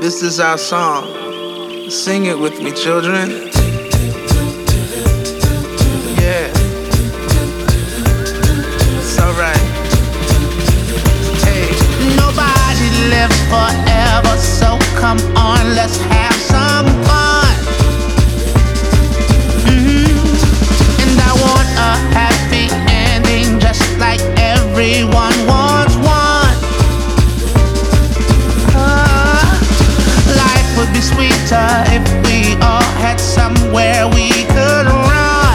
This is our song. Sing it with me, children. Yeah. It's alright. Hey. Nobody lives forever, so come on, let's have some fun. And I want a happy ending, just like everyone wants one. Life would be sweeter if we all had somewhere we could run.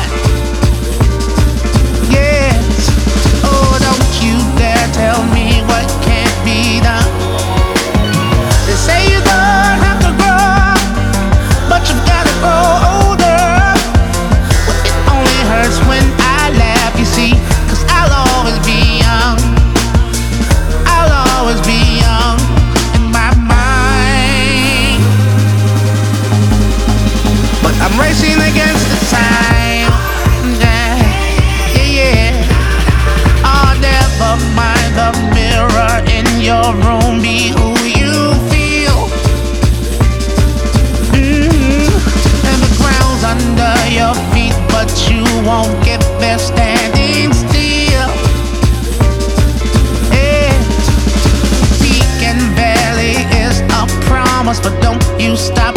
Yes. Oh, don't you dare tell me what can't be done. They say you don't have to grow up, but you've gotta grow older. Well, it only hurts when I laugh, you see, 'cause I'll always be young. I'll always be young in my mind. But I'm racing against the time. Yeah, yeah, yeah. Oh, never mind the mirror in your room, be who you feel. And the ground's under your feet, but you won't get there standing still. Yeah. Peak and valley is a promise, but don't you stop